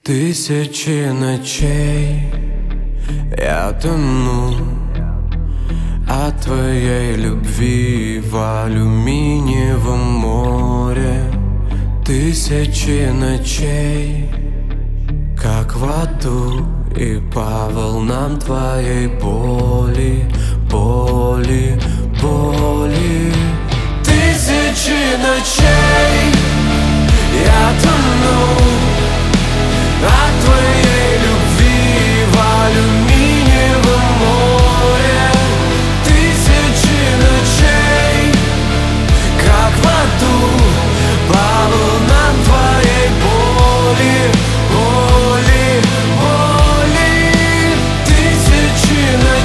Тысячи ночей я тону от твоей любви в алюминиевом море. Тысячи ночей, как в аду, и по волнам твоей боли, боли, боли. Тысячи ночей я тону от твоей любви в алюминиевом море. Тысячи ночей, как в аду, по волнам твоей боли, боли, боли. Тысячи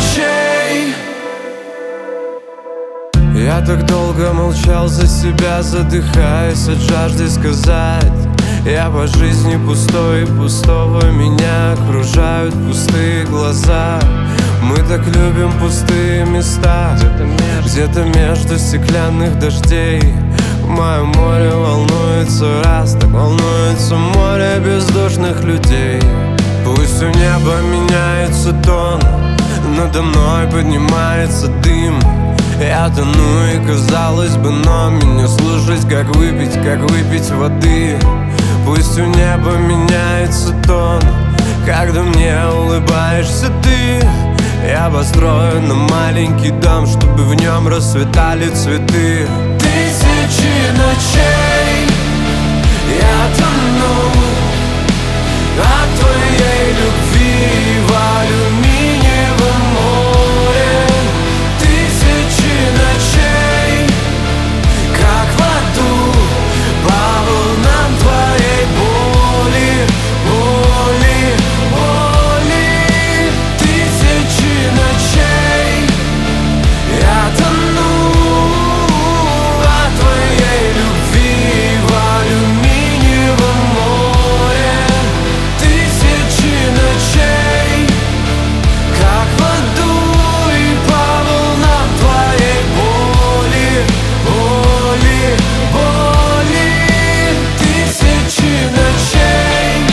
ночей. Я так долго молчал за себя, задыхаясь от жажды сказать: я по жизни пустой, и пустого меня окружают пустые глаза. Мы так любим пустые места, где-то между стеклянных дождей. Мое море волнуется раз, так волнуется море бездушных людей. Пусть у неба меняется тон, надо мной поднимается дым. Я тону, и казалось бы, но меня слушать, как выпить воды. Пусть у неба меняется тон, когда мне улыбаешься ты. Я построю на маленький дом, чтобы в нем расцветали цветы. Тысячи ночей я тону от твоей любви в алюминиевом море. Тысячи ночей, как в аду, по волнам твоей боли, боли, боли. Тысячи ночей я тону от твоей любви в алюминиевом море. Тысячи ночей, как в аду, и по волнам твоей боли, боли, боли. Тысячи ночей.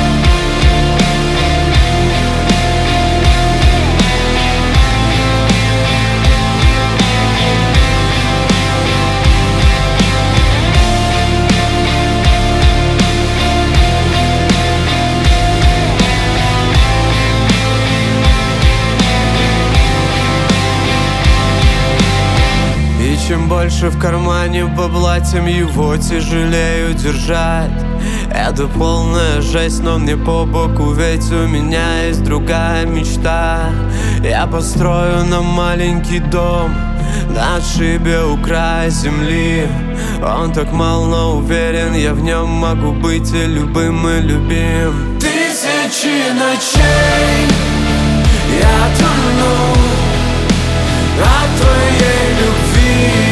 И чем больше в кармане бабла, тем его тяжелее удержать. Это полная жесть, но мне по боку, ведь у меня есть другая мечта. Я построю нам маленький дом на отшибе у края земли. Он так мал, но уверен, я в нем могу быть и любым, и любим. Тысячи ночей я тону от твоей любви